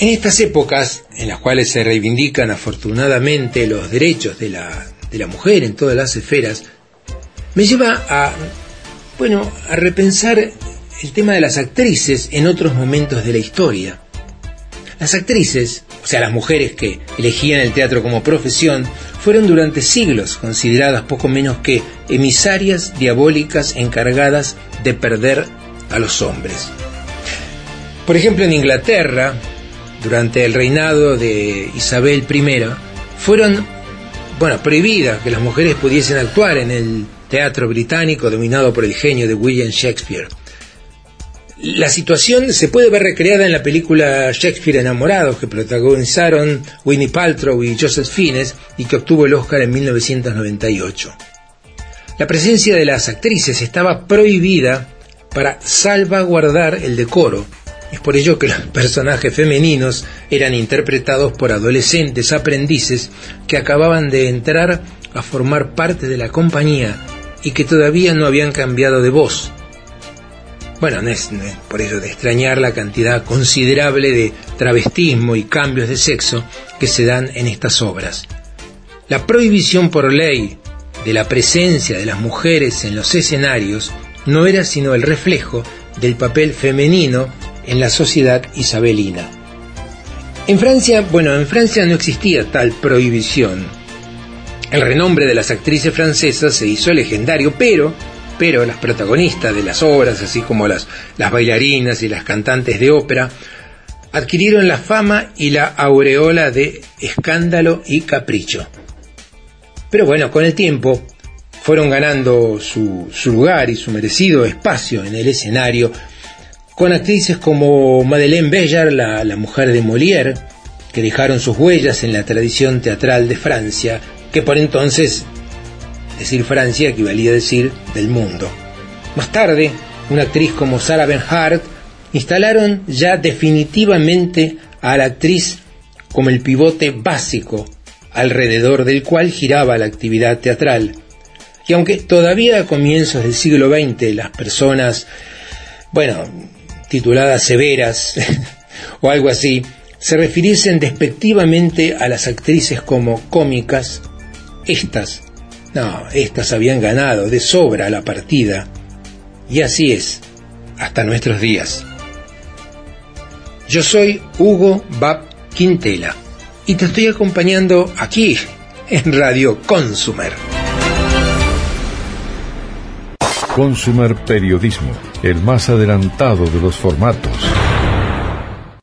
En estas épocas, en las cuales se reivindican afortunadamente los derechos de la mujer en todas las esferas, me lleva a repensar el tema de las actrices en otros momentos de la historia. Las actrices, o sea, las mujeres que elegían el teatro como profesión, fueron durante siglos consideradas poco menos que emisarias diabólicas encargadas de perder a los hombres. Por ejemplo, en Inglaterra, durante el reinado de Isabel I, fueron prohibidas que las mujeres pudiesen actuar en el teatro británico dominado por el genio de William Shakespeare. La situación se puede ver recreada en la película Shakespeare Enamorados, que protagonizaron Gwyneth Paltrow y Joseph Fiennes y que obtuvo el Oscar en 1998. La presencia de las actrices estaba prohibida para salvaguardar el decoro. Es por ello que los personajes femeninos eran interpretados por adolescentes aprendices que acababan de entrar a formar parte de la compañía y que todavía no habían cambiado de voz. No es por ello de extrañar la cantidad considerable de travestismo y cambios de sexo que se dan en estas obras. La prohibición por ley de la presencia de las mujeres en los escenarios no era sino el reflejo del papel femenino en la sociedad isabelina. En Francia no existía tal prohibición. El renombre de las actrices francesas se hizo legendario, pero las protagonistas de las obras, así como las bailarinas y las cantantes de ópera, adquirieron la fama y la aureola de escándalo y capricho. Pero con el tiempo fueron ganando su lugar y su merecido espacio en el escenario, con actrices como Madeleine Béjart, la mujer de Molière, que dejaron sus huellas en la tradición teatral de Francia, que por entonces decir Francia equivalía a decir del mundo. Más tarde, una actriz como Sarah Bernhardt instalaron ya definitivamente a la actriz como el pivote básico alrededor del cual giraba la actividad teatral. Y aunque todavía a comienzos del siglo XX las personas, tituladas severas o algo así, se refiriesen despectivamente a las actrices como cómicas, estas habían ganado de sobra la partida, y así es hasta nuestros días. Yo soy Hugo Bab Quintela y te estoy acompañando aquí en Radio Consumer. Consumer Periodismo, el más adelantado de los formatos.